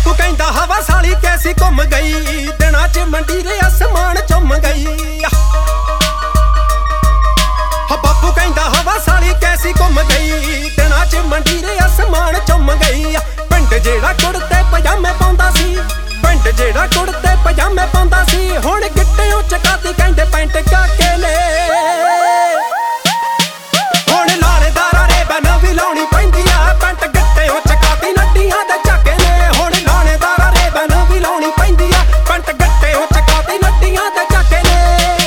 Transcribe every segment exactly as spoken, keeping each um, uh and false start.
ਬਾਪੂ ਕਹਿੰਦਾ ਹਵਾ ਸਾਲੀ ਕੈਸੀ ਘੁੰਮ ਗਈ, ਦਿਨਾਂ ਚ ਮੰਡੀਰੇ ਅਸਮਾਨ ਚੁੰਮ ਗਈ। ਬਾਪੂ ਕਹਿੰਦਾ ਹਵਾ ਸਾਲੀ ਕੈਸੀ ਘੁੰਮ ਗਈ, ਦਿਨਾਂ ਚ ਮੰਡੀਰੇ ਅਸਮਾਨ ਚੁੰਮ ਗਈ। ਪਿੰਡ ਜਿਹੜਾ ਕੁੜਤੇ ਪਜਾਮੇ ਪਾਉਂਦਾ ਸੀ, ਪਿੰਡ ਜਿਹੜਾ ਕੁੜਤੇ ਪਜਾਮੇ ਪਾਉਂਦਾ ਸੀ, ਹੁਣ ਗਿੱਟਿਓਂ ਚਕਾਤੀ ਕਹਿੰਦੇ ਪੈਂਟ ਕਾਕੇ ਨੇ। ਹੁਣ ਲਾਣੇਦਾਰਾਂ ਰੇਬਨ ਵੀ ਲਾਉਣੀ ਪੈਂਦੀ ਆ, ਪੈਂਟ ਗਿੱਟਿਓਂ ਚਕਾਤੀ ਨੱਡੀਆਂ ਦੇ ਝਾਕੇ ਨੇ। ਹੁਣ ਲਾਣੇਦਾਰਾਂ ਰੇਬਨ ਵੀ ਲਾਉਣੀ ਪੈਂਦੀ ਆ, ਪੈਂਟ ਗਿੱਟਿਓਂ ਚਕਾਤੀ ਨੱਡੀਆਂ ਦੇ ਝਾਕੇ ਨੇ।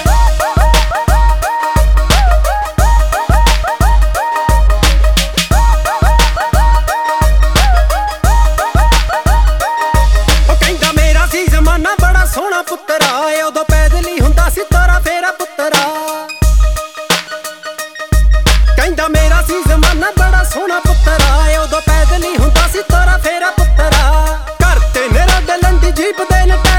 ਬੜਾ ਸੋਹਣਾ ਪੁੱਤਰਾ ਉਦੋਂ ਪੈਦਲ ਹੀ ਹੁੰਦਾ ਸੀ ਤੋਰਾ ਫੇਰਾ ਪੁੱਤਰਾ। ਕਹਿੰਦਾ ਮੇਰਾ ਸੀ ਜ਼ਮਾਨਾ ਬੜਾ ਸੋਹਣਾ ਪੁੱਤਰਾ, ਉਦੋਂ ਪੈਦਲ ਹੀ ਹੁੰਦਾ ਸੀ ਤੋਰਾ ਫੇਰਾ ਪੁੱਤਰਾ। ਘਰ ਤੇ ਮੇਰਾ ਡਲਣ ਦੀ ਜੀਪ ਦੇ ਨਟਾ